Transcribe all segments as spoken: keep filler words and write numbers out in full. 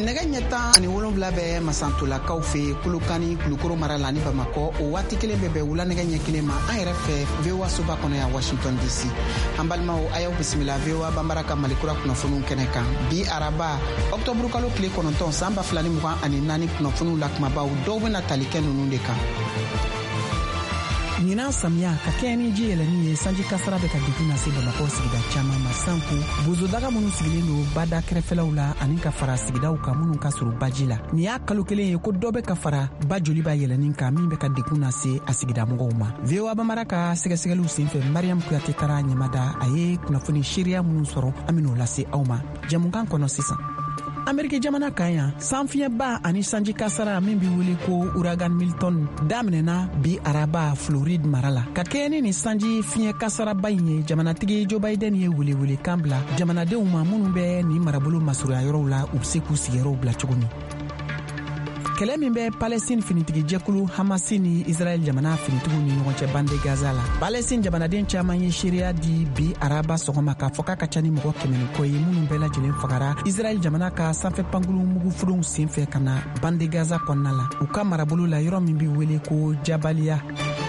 nɛgɛ ɲɛtan ani wolonwula bɛ masantolakaw fɛ kulukani kulukoro mara la ni bamakɔ o waati kelen bɛ bɛn wula nɛgɛ ɲɛ kelen ma an yɛrɛ fɛ V O A soba kɔnɔ yan Washington D C. An balimaw a y'aw bisimila V O A banbara ka malikura kunnafoniw kɛnɛ kan bi araba octobre kalo tile kɔnɔntɔn san ba fila ni mugan ani naani kunnafoniw la kumabaw dɔw bɛna tali kɛ ninnu de kan. ɲinan samiya ka kɛ ni ji yɛlɛni ye sanji kasara bɛ ka degun lase bamakɔ sigida caman ma sanko bozodaga minnu sigilen don bada kɛrɛfɛlaw la ani ka fara sigidaw kan minnu ka surun baji la nin y'a kalo kelen ye ko dɔ bɛ ka fara ba joli b'a yɛlɛnin kan min bɛ ka degun lase a sigidamɔgɔw ma. V O A banbara ka sɛgɛsɛgɛliw senfɛ Mariam Kuyate taara ɲɛmada a ye kunnafoni seereya minnu sɔrɔ an ben'o lase aw ma jamukan kɔnɔ sisan. Ameriki jamana kan yan sanfiɲɛba ani sanji kasara min bɛ wele ko uragan Milton daminɛna bi araba Floride mara la ka kɛ ni sanji fiɲɛ kasaraba in ye jamanatigi Joe Biden ye welewele kan bila jamanadenw ma minnu bɛ ni marabolo masurunya yɔrɔw la u bɛ se k'u sigiyɔrɔw bila cogo min. Kɛlɛ min bɛ Palestine finitigi jɛkulu Hamasi ni Israel jamana finitigiw ni ɲɔgɔn cɛ bande Gaza la. Palestine jamanaden caman ye seereya di bi araba sɔgɔma k'a fɔ k'a ka ca ni mɔgɔ kɛmɛ ni kɔ ye minnu bɛɛ lajɛlen fagara Israel jamana ka sanfɛ pankulu mugufolonw senfɛ ka na bande Gaza kɔnɔna la u ka marabolo la yɔrɔ min bɛ wele ko Jabaliya.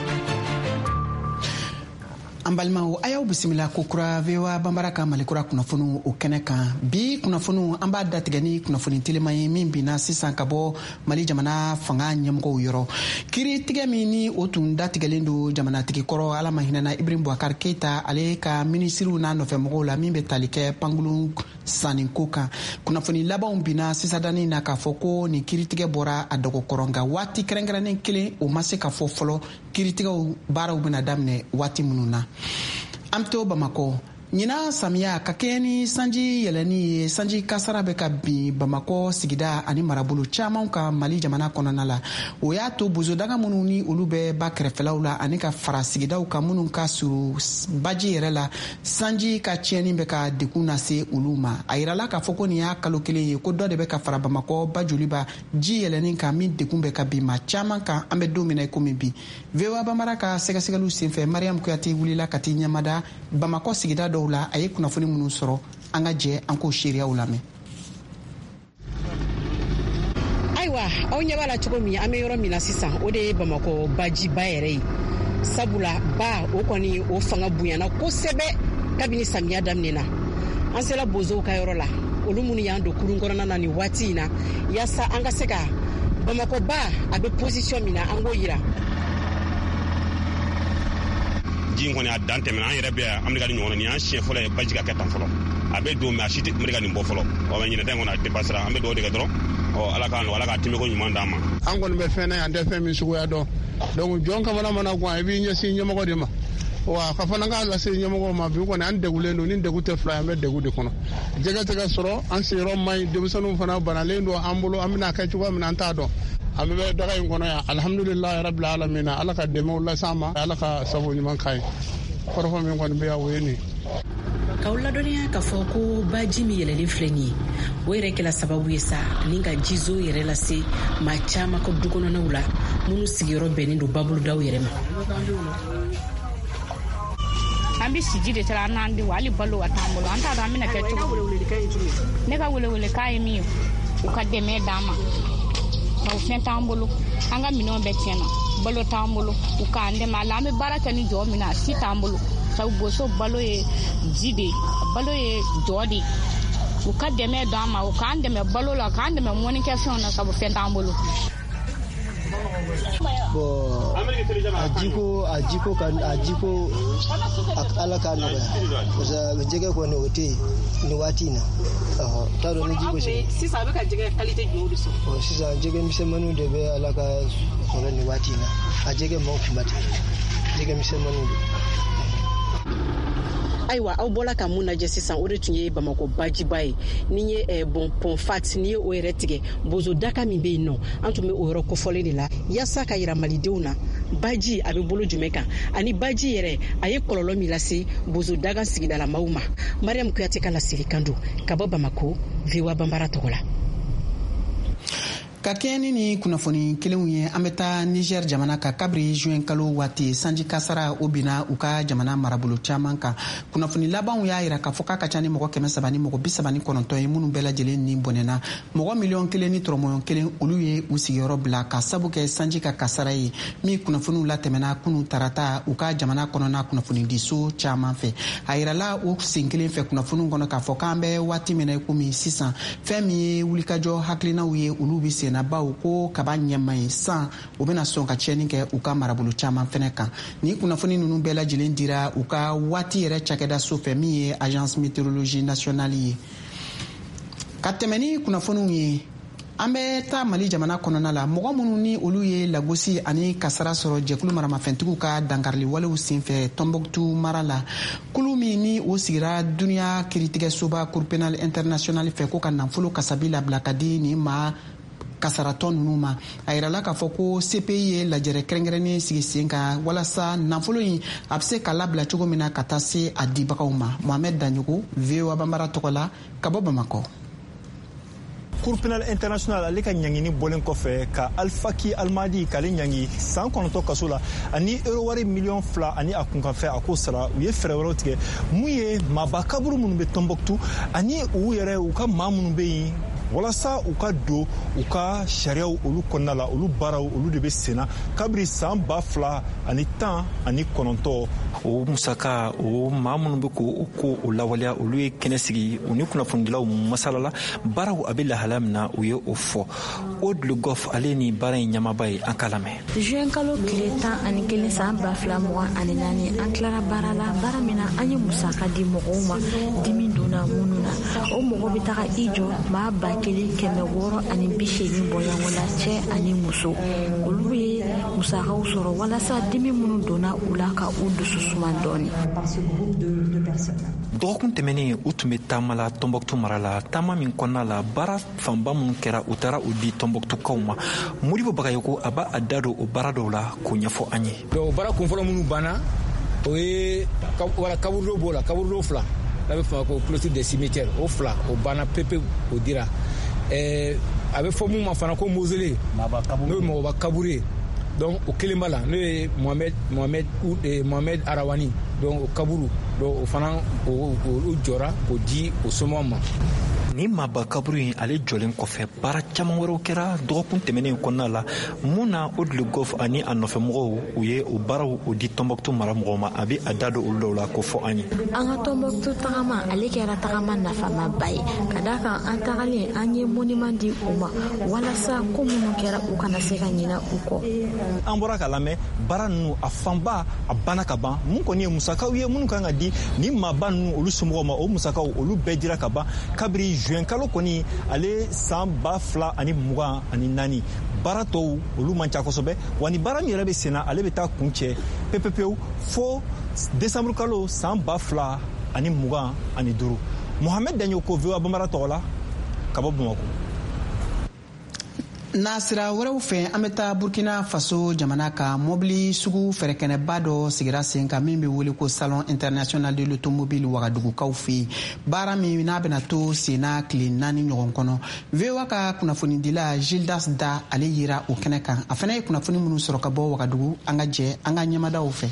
An balimaw a y'aw bisimila ko kura V O A banbara ka malikura kunnafoniw o kɛnɛ kan bi kunnafoniw an b'a datigɛ ni kunnafoni telima ye min binna sisan ka bɔ Mali jamana fanga ɲɛmɔgɔw yɔrɔ kiri tigɛ min ni o tun datigɛlen don jamanatigi kɔrɔ ala ma hinɛna Ibrahim Boubacar Keita ale ka minisiriw n'a nɔfɛmɔgɔw la min bɛ tali kɛ pankulu saniko kan kunnafoni labanw binna sisadani na k'a fɔ ko nin kiritigɛ bɔra a dɔgɔkɔrɔ nka waati kɛrɛnkɛrɛnnen kelen o ma se ka fɔ fɔlɔ kiritigɛw baaraw bɛna daminɛ waati minnu na. An bɛ to Bamakɔ ɲinan samiya ka kɛ ni sanji yɛlɛni ye sanji kasara bɛ ka bin Bamakɔ sigida ani marabolo caman ka Mali jamana kɔnɔna la o y'a to bozodaga minnu ni olu bɛ ba kɛrɛfɛlaw la ani ka fara sigidaw kan minnu ka surun baji yɛrɛ la sanji ka tiɲɛni bɛ ka degun lase olu ma a yirala k'a fɔ ko nin y'a kalo kelen ye ko dɔ de bɛ ka fara Bamakɔ ba joliba ji yɛlɛni kan min degun bɛ ka bin ma caman kan an bɛ don min na komi bi. V O A banbara ka sɛgɛsɛgɛliw senfɛ Mariam Kuyate wulila ka t'i ɲɛmada Bamakɔ sigida dɔw la a ye kunnafoni minnu sɔrɔ an ka jɛ an k'o seereyaw lamɛn. Ayiwa aw ɲɛ b'a la cogo min an bɛ yɔrɔ min na sisan o de ye Bamakɔ bajiba yɛrɛ ye sabula ba o kɔni o fanga bonyana kosɛbɛ kabini samiya daminɛna an sera bozow ka yɔrɔ la olu minnu y'an don kurun kɔnɔna na nin waati in na yaasa an ka se ka Bamakɔ ba a bɛ position min na an k'o yira. Ji kɔni a dan tɛmɛna an yɛrɛ bɛ Amerika ni ɲɔgɔn na nin y'an siɲɛ fɔlɔ ye baji ka kɛ tan fɔlɔ a bɛ don mɛ a si tɛ Amerika nin bɔ fɔlɔ ɔ mɛ ɲinɛ ta in kɔni a dépassera an bɛ dugawu de kɛ dɔrɔn ɔ ala k'a nɔgɔya ala k'a tɛmɛko ɲuman d'an ma. An kɔni bɛ fɛn na yan an tɛ fɛn min suguya dɔn donc jɔn kamana mana gan i b'i ɲɛsin ɲɛmɔgɔ de ma wa ka fana k'a lase ɲɛmɔgɔw ma bi kɔni an degulen don ni degun tɛ fila an bɛ degun de kɔnɔ jɛgɛ tɛ ka sɔrɔ an sigiyɔrɔ man ɲi denmisɛnninw fana banalen don an bolo an bɛna kɛ cogoya min na an t'a dɔn an bɛ daga in kɔnɔ yan alhamdulilayi rabbil alamin ala ka dɛmɛw las'an ma ala ka sabu ɲuman k'a ye kɔrɔfɔ min kɔni bɛ yan o ye nin k'aw ladɔnniya k'a fɔ ko baji min yɛlɛlen filɛ nin ye o yɛrɛ kɛla sababu ye sa ni ka jizo yɛrɛ lase maa caman ka dukɔnɔnaw la minnu sigiyɔrɔ bɛnnen don babuludaw yɛrɛ ma. An bɛ siji de tara n'an di wa hali balo a t'an bolo an t'a dɔn an bɛna kɛ cogo ne ka welewele k'a ye min ye u ka dɛmɛ d'an ma nka o fɛn t'an bolo an ka minɛnw bɛɛ tiɲɛna balo t'an bolo u k'an dɛmɛ a la an bɛ baara kɛ ni jɔ min na a si t'an bolo sabu boso balo ye ji de ye balo ye jɔ de ye u ka dɛmɛ d'an ma u k'an dɛmɛ balo la k'an dɛmɛ mɔnikɛfɛnw na sabu fɛn t'an bolo. Bon a jiko a jiko kan a jiko ala ka nɔgɔya parce que jɛgɛ kɔni o tɛ yen nin waati na t'a dɔn ni jiko sɛ sisan a bɛ ka jɛgɛ qualité jumɛn de sɔrɔ sisan jɛgɛ misɛnmaninw de bɛ ala ka sɔrɔ nin waati na a jɛgɛ man kunba tɛ jɛgɛ misɛnmaninw de. Ayiwa aw bɔla ka mun lajɛ sisan o de tun ye Bamakɔ bajiba ye ni ye eh, bon ponfat ni ye o yɛrɛ tigɛ bozo daka min bɛ yen nɔ an tun bɛ o yɔrɔ kofɔlen de la yaasa ka yira malidenw na baji a bɛ bolo jumɛn kan ani baji yɛrɛ a ye kɔlɔlɔ min lase bozo daga sigidala maaw ma. Mariam Kuyate ka laseli kan don ka bɔ Bamakɔ V O A banbara tɔgɔ la. ka kɛɲɛni ni kunnafoni kelenw ye an bɛ taa Niger jamana ka kabiri juin kalo waati sanji kasara o bina u ka jamana marabolo caman kan. Kunnafoni labanw y'a yira k'a fɔ k'a ka ca ni mɔgɔ kɛmɛ saba ni mɔgɔ bi saba ni kɔnɔntɔn ye minnu bɛɛ lajɛlen ni bɔnɛna. Mɔgɔ miliyɔn kelen ni tɔrɔmɔɲɔn kelen olu ye u sigiyɔrɔ bila ka sabu kɛ sanji ka kasara ye min kunnafoniw latɛmɛna kunu tarata u ka jamana kɔnɔna kunnafoni di so caman fɛ. A yirala o sen kelen fɛ kunnafoniw kɔnɔ k'a fɔ k'an bɛ waati min na komi sisan fɛn min ye wulikajɔ hakilinaw ye olu bi sen na baw ko kaba ɲɛma ye san u bɛna sɔn ka tiɲɛni kɛ u ka marabolo caman fɛnɛ kan. Ni kunnafoni ninnu bɛɛ lajɛlen dira u ka waati yɛrɛ cakɛda so fɛ min ye agence météorologie nationale ye. Ka tɛmɛ ni kunnafoniw ye an bɛ taa Mali jamana kɔnɔna la mɔgɔ minnu ni olu ye lagosi ani kasara sɔrɔ jɛkulu maramafɛntigiw ka dankarili walew senfɛ Tombouctou mara la kulu min ni o sigira duniya kiiritigɛsoba Cour pénale internationale fɛ ko ka nafolo kasabi labila ka di nin ma kasaratɔ ninnu ma. A yirala k'a fɔ ko C P I ye lajɛrɛ kɛrɛnkɛrɛnnen sigi sen kan walasa nafolo in a bɛ se ka labila cogo min na ka taa se a dibagaw ma. Mohamed Danyogo V O A Banbara tɔgɔ la ka bɔ Bamakɔ. Cour pénale internationale ale ka ɲangini bɔlen kɔfɛ ka Alfaki Almadi k'ale ɲangi san kɔnɔntɔn kaso la ani euro wari miliyɔn fila ani a kunkanfɛ a ko sara u ye fɛɛrɛ wɛrɛw tigɛ mun ye maaba kaburu minnu bɛ Tombouctou ani u yɛrɛ u ka maa minnu bɛ yen walasa u ka don u ka sariyaw olu kɔnɔna la olu baaraw olu de bɛ senna kabiri san ba fila ani tan ani kɔnɔntɔn. O musaka o maa minnu bɛ k'o ko o lawaleya olu ye kɛnɛ sigi u ni kunnafonidilaw masalala baaraw a bɛ lahalaya min na u ye o fɔ. Odile Goff ale ni baara in ɲamaba ye an k'a lamɛn. Juin kalo tile tan ani kelen san ba fila mugan ani naani an tilara baara la baara min na an ye musaka di mɔgɔw ma dimi donna minnu na o mɔgɔ bɛ taga i jɔ maa ba kelen kɛmɛ wɔɔrɔ ani bi seegin bɔɲɔgɔn la cɛ ani muso olu ye musakaw sɔrɔ walasa dimi minnu donna u la ka u dusu suma dɔɔni. Dɔgɔkun tɛmɛnen u tun bɛ taama la Tombouctou mara la taama min kɔnɔna la baara fanba minnu kɛra u taara u di Tombouctoukaw ma. Modibo Bagayogo a b'a da don o baara dɔw la k'o ɲɛfɔ an ye. Donc baara kunfɔlɔ minnu banna o ye wala kaburu dɔ b'o la kaburu dɔ fila n'a bɛ fɔ ko clôture des cimetières o fila o banna pepewu o dira. Ɛɛ a bɛ fɔ mun ma fana ko mausolée n'o ye mɔgɔba kaburu ye donc o kelen b'a la n'o ye Mohamed Mohamed Mohamed Arawani donc o kaburu donc o fana o jɔra k'o di o somɔgɔw ma. Ni maaba kaburu in ale jɔlen kɔfɛ baara caman wɛrɛw kɛra dɔgɔkun tɛmɛnen kɔnɔna la mun na Odile Goff ani a nɔfɛmɔgɔw u ye o baaraw o di Tombouctou mara mɔgɔw ma a bɛ a da don olu dɔw la k'o fɔ an ye. An ka Tombouctou tagama ale kɛra tagama nafamaba ye ka d'a kan an tagalen an ye monument di u ma walasa ko minnu kɛra u kana se ka ɲinɛ u kɔ. An bɔra k'a lamɛn baara ninnu a fanba a banna ka ban mun kɔni ye musakaw ye minnu kan ka di ni maaba ninnu olu somɔgɔw ma o musakaw olu bɛɛ dira ka ban kabiri juin kalo kɔni ale san ba fila ani mugan ani naani baara tɔw olu man ca kosɛbɛ wa ni baara min yɛrɛ bɛ senna ale bɛ taa kun cɛ pepepewu fo décembre kalo san ba fila ani mugan ani duuru. Mohamed Danyogo V O A Banbara tɔgɔ la ka bɔ Bamakɔ. Na sira wɛrɛw fɛ an bɛ taa Burkina Faso jamana ka mobili sugu fɛrɛkɛnɛba dɔ sigira sen kan min bɛ wele ko Salon International de l'Automobile Wagadugukaw fɛ yen baara min n'a bɛna to senna tile naani ɲɔgɔn kɔnɔ. V O A ka kunnafonidila Gildas Da ale yira o kɛnɛ kan a fana ye kunnafoni minnu sɔrɔ ka bɔ Wagadugu an ka jɛ an ka ɲɛmadaw fɛ.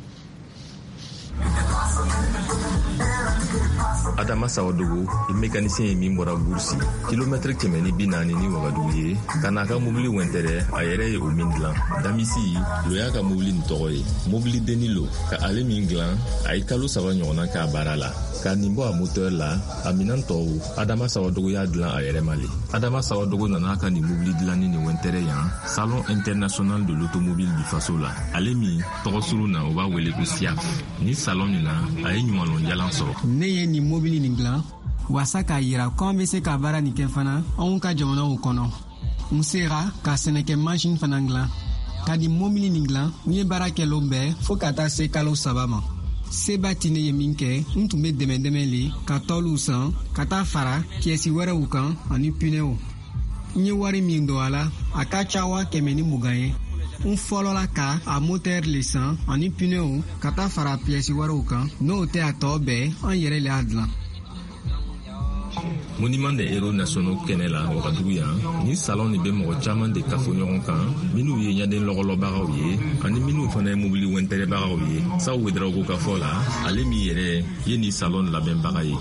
Adama Sawadogo ye mécanicien ye min bɔra Bursi kilomètre kɛmɛ ni bi naani ni Wagadugu ye ka n'a ka mobili wɛntɛrɛ a yɛrɛ ye o min dilan. Damisi lo y'a ka mobili nin tɔgɔ ye mobili denilo ka ale min dilan a ye kalo saba ɲɔgɔnna k'a baara la ka nin bɔ a moteur la a minan tɔw Adama Sawadogo y'a dilan a yɛrɛ ma le. Adama Sawadogo nana ka nin mobili dilanni ni wɛntɛrɛ yan Salon International de l'Automobile du Faso la ale min tɔgɔ suru na o b'a wele ko S I A F. Ni salon nin na a ye ɲumanlɔnjalan sɔrɔ. Ne ye nin mobili nin dilan wasa k'a yira ko an bɛ se ka baara nin kɛ fana anw ka jamanaw kɔnɔ. N sera ka sɛnɛkɛ machine fana dilan ka nin mobili nin dilan n ye baara kɛ l'o bɛɛ fo ka taa se kalo saba ma. Seba tine ye min kɛ n tun bɛ dɛmɛ dɛmɛ le ka tɔliw san ka taa fara pièces wɛrɛw kan ani pneus. N ye wari min don a la a ka ca wa kɛmɛ ni mugan ye. N fɔlɔla ka a moteur le san ani pneus ka taa fara pièces wɛrɛw kan n'o tɛ a tɔ bɛɛ an yɛrɛ le y'a dilan. Monument des héros nationaux kɛnɛ la wagadugu yan ni salon ni bɛ mɔgɔ caman de kafo ɲɔgɔn kan minnu ye ɲaden lɔgɔlɔbagaw ye ani minnu fana ye mobili wɛntɛrɛbagaw ye saw wedraw ko ka fɔ la ale min yɛrɛ ye ni salon labɛnbaga ye